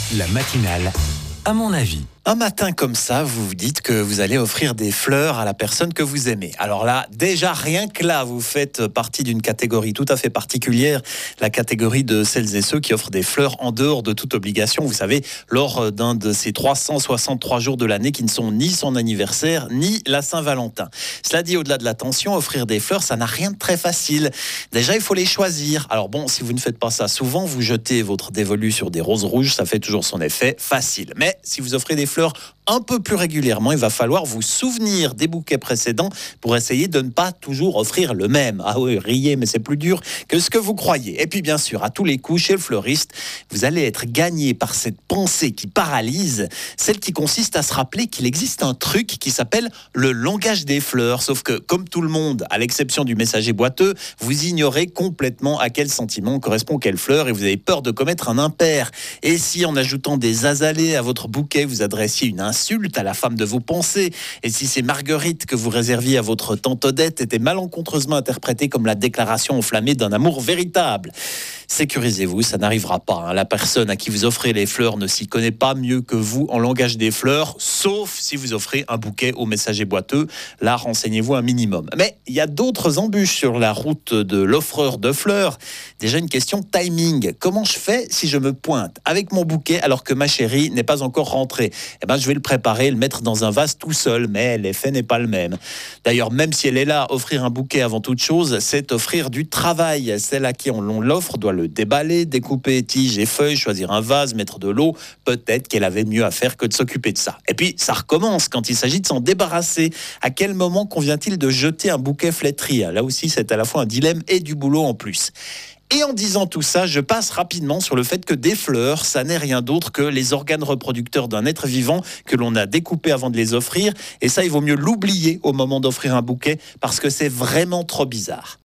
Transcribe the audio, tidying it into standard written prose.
La matinale, à mon avis. Un matin comme ça, vous vous dites que vous allez offrir des fleurs à la personne que vous aimez. Alors là, déjà rien que là, vous faites partie d'une catégorie tout à fait particulière, la catégorie de celles et ceux qui offrent des fleurs en dehors de toute obligation. Vous savez, lors d'un de ces 363 jours de l'année qui ne sont ni son anniversaire, ni la Saint-Valentin. Cela dit, au-delà de l'attention, offrir des fleurs, ça n'a rien de très facile. Déjà, il faut les choisir. Alors bon, si vous ne faites pas ça souvent, vous jetez votre dévolu sur des roses rouges, ça fait toujours son effet facile. Mais si vous offrez des fleurs un peu plus régulièrement, il va falloir vous souvenir des bouquets précédents pour essayer de ne pas toujours offrir le même. Ah oui, riez, mais c'est plus dur que ce que vous croyez. Et puis bien sûr, à tous les coups, chez le fleuriste, vous allez être gagné par cette pensée qui paralyse, celle qui consiste à se rappeler qu'il existe un truc qui s'appelle le langage des fleurs. Sauf que, comme tout le monde, à l'exception du messager boiteux, vous ignorez complètement à quel sentiment correspond quelle fleur et vous avez peur de commettre un impair. Et si, en ajoutant des azalées à votre bouquet, vous adressiez une insulte à la femme de vos pensées, et si ces marguerites que vous réserviez à votre tante Odette étaient malencontreusement interprétées comme la déclaration enflammée d'un amour véritable, sécurisez-vous, ça n'arrivera pas. La personne à qui vous offrez les fleurs ne s'y connaît pas mieux que vous en langage des fleurs, sauf si vous offrez un bouquet au messager boiteux. Là, renseignez-vous un minimum. Mais il y a d'autres embûches sur la route de l'offreur de fleurs. Déjà une question de timing. Comment je fais si je me pointe avec mon bouquet alors que ma chérie n'est pas encore rentrée ? Eh ben, je vais le préparer, le mettre dans un vase tout seul, mais l'effet n'est pas le même. D'ailleurs, même si elle est là, offrir un bouquet avant toute chose, c'est offrir du travail. Celle à qui on l'offre doit le déballer, découper tiges et feuilles, choisir un vase, mettre de l'eau. Peut-être qu'elle avait mieux à faire que de s'occuper de ça. Et puis, ça recommence quand il s'agit de s'en débarrasser. À quel moment convient-il de jeter un bouquet flétri ? Là aussi, c'est à la fois un dilemme et du boulot en plus. Et en disant tout ça, je passe rapidement sur le fait que des fleurs, ça n'est rien d'autre que les organes reproducteurs d'un être vivant que l'on a découpé avant de les offrir. Et ça, il vaut mieux l'oublier au moment d'offrir un bouquet parce que c'est vraiment trop bizarre.